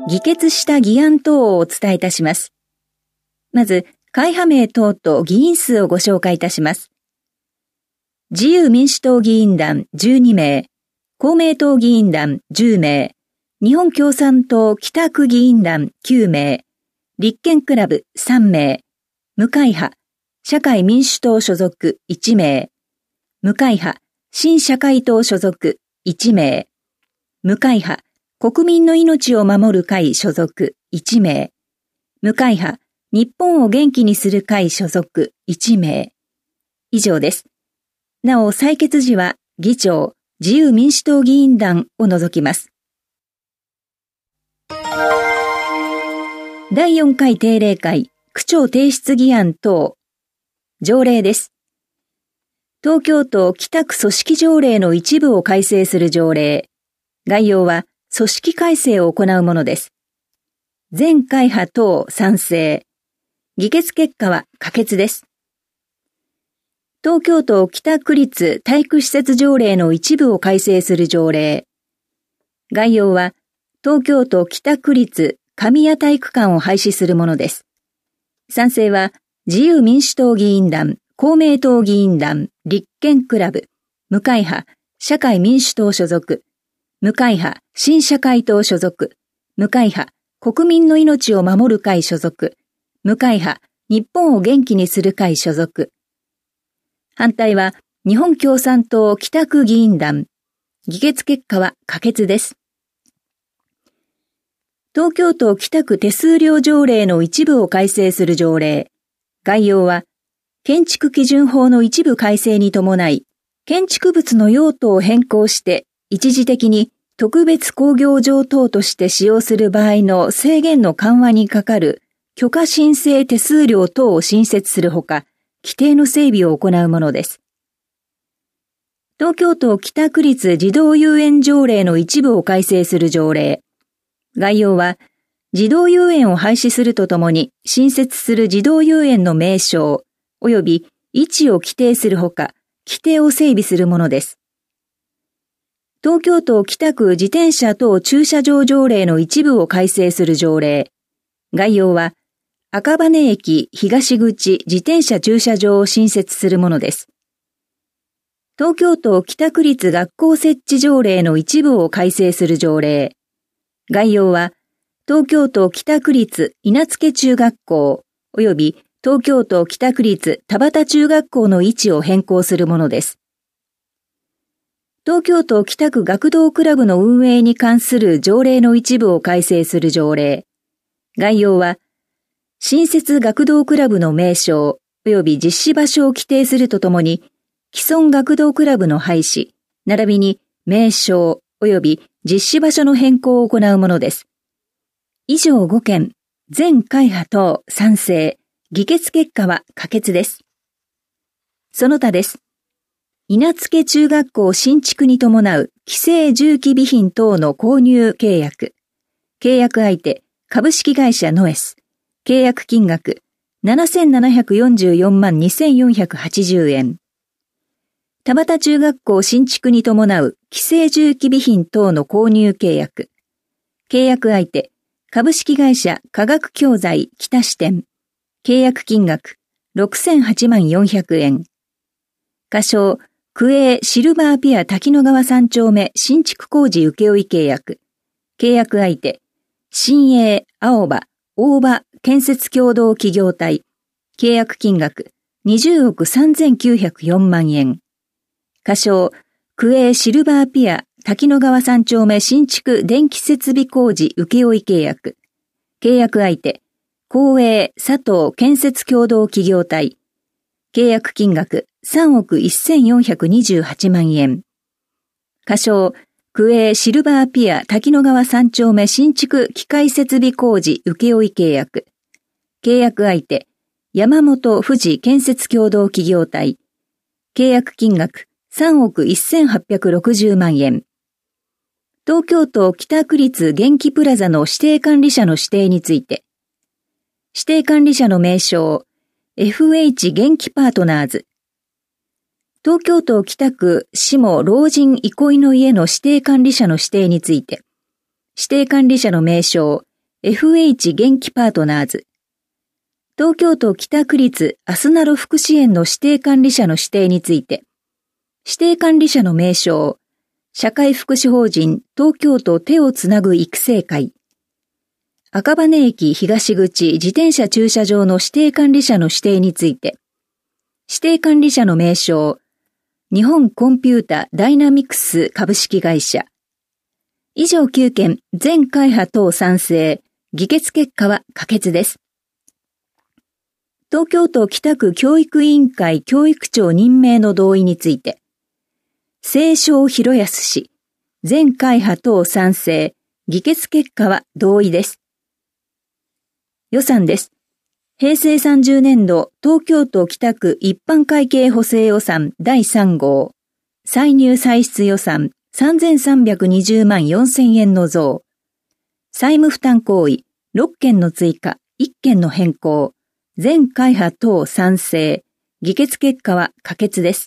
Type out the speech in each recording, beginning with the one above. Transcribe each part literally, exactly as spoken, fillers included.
議決した議案等をお伝えいたします。まず、会派名等と議員数をご紹介いたします。自由民主党議員団じゅうにめい、公明党議員団じゅうめい、日本共産党北区議員団きゅうめい、立憲クラブさんめい、無会派、社会民主党所属いちめい、無会派、新社会党所属いちめい、無会派、国民の命を守る会所属いちめい、無会派、日本を元気にする会所属いちめい。以上です。なお、採決時は議長、自由民主党議員団を除きます。だいよんかい定例会、区長提出議案等。条例です。東京都北区組織条例の一部を改正する条例。概要は組織改正を行うものです。全会派等賛成。議決結果は可決です。東京都北区立体育施設条例の一部を改正する条例。概要は東京都北区立神谷体育館を廃止するものです。賛成は自由民主党議員団、公明党議員団、立憲クラブ、無会派、社会民主党所属、無会派、新社会党所属、無会派、国民の命を守る会所属、無会派、日本を元気にする会所属。反対は、日本共産党北区議員団。議決結果は可決です。東京都北区手数料条例の一部を改正する条例。概要は、建築基準法の一部改正に伴い、建築物の用途を変更して、一時的に特別工業場等として使用する場合の制限の緩和にかかる許可申請手数料等を新設するほか、規定の整備を行うものです。東京都北区立児童遊園条例の一部を改正する条例。概要は、児童遊園を廃止するとともに、新設する児童遊園の名称、及び位置を規定するほか、規定を整備するものです。東京都北区自転車等駐車場条例の一部を改正する条例。概要は、赤羽駅東口自転車駐車場を新設するものです。東京都北区立学校設置条例の一部を改正する条例。概要は、東京都北区立稲付中学校及び東京都北区立田端中学校の位置を変更するものです。東京都北区学童クラブの運営に関する条例の一部を改正する条例。概要は、新設学童クラブの名称及び実施場所を規定するとともに、既存学童クラブの廃止、並びに名称及び実施場所の変更を行うものです。以上ごけん、全会派等賛成、議決結果は可決です。その他です。稲付中学校新築に伴う既成重機備品等の購入契約。契約相手、株式会社ノエス。契約金額、ななせんななひゃくよんじゅうよんまんにせんよんひゃくはちじゅうえん。田端中学校新築に伴う既成重機備品等の購入契約。契約相手、株式会社科学教材北支店。契約金額、ろくせんはちまんよんひゃくえん。仮称、区営シルバーピア滝野川さん丁目新築工事請負契約。契約相手、新営青葉大場建設協同企業体。契約金額、にじゅうおくさんぜんきゅうひゃくよんまんえん。仮称、区営シルバーピア滝野川さん丁目新築電気設備工事請負契約。契約相手、公営佐藤建設協同企業体。契約金額さんおくせんよんひゃくにじゅうはちまんえん。仮称、区営シルバーピア滝野川さん丁目新築機械設備工事請負契約。契約相手、山本富士建設協同企業体。契約金額さんおくせんはっぴゃくろくじゅうまんえん。東京都北区立元気プラザの指定管理者の指定について、指定管理者の名称、エフエイチ 元気パートナーズ。東京都北区下老人憩いの家の指定管理者の指定について、指定管理者の名称、 エフエイチ 元気パートナーズ、東京都北区立あすなろ福祉園の指定管理者の指定について、指定管理者の名称、社会福祉法人東京都手をつなぐ育成会、赤羽駅東口自転車駐車場の指定管理者の指定について、指定管理者の名称、日本コンピュータダイナミクス株式会社。以上きゅうけん、全会派等賛成、議決結果は可決です。東京都北区教育委員会教育長任命の同意について、清正博康氏、全会派等賛成、議決結果は同意です。予算です。へいせいさんじゅうねんど東京都北区一般会計補正予算だいさん号、歳入歳出予算さんぜんさんびゃくにじゅうまんよんせんえんの増、債務負担行為ろっけんの追加いっけんの変更、全会派等賛成、議決結果は可決です。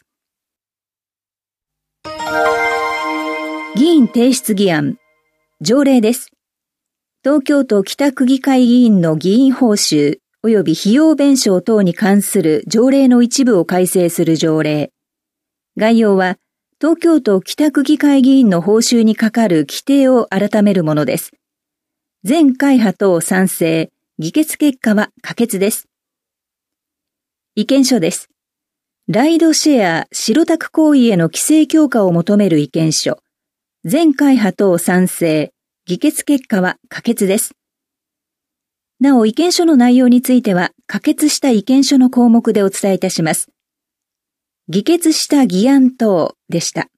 議員提出議案、条例です。東京都北区議会議員の議員報酬及び費用弁償等に関する条例の一部を改正する条例。概要は、東京都北区議会議員の報酬にかかる規定を改めるものです。全会派等賛成、議決結果は可決です。意見書です。ライドシェア、白タク行為への規制強化を求める意見書。全会派等賛成、議決結果は可決です。なお、意見書の内容については、可決した意見書の項目でお伝えいたします。議決した議案等でした。